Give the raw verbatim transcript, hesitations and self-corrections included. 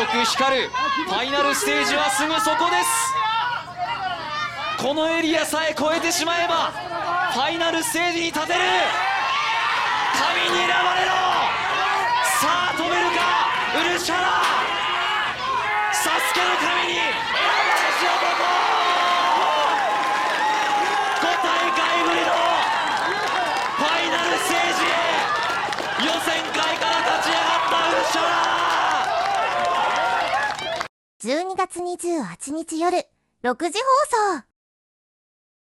く光るファイナルステージはすぐそこです。このエリアさえ越えてしまえばファイナルステージに立てる。神に選ばれろ。さあ止めるかウルシャラ。サスケの神に選ばれし男。ご大会ぶりのファイナルステージへ予選会から立ち上がったウルシャラ。 じゅうにがつにじゅうはちにち夜ろくじ放送。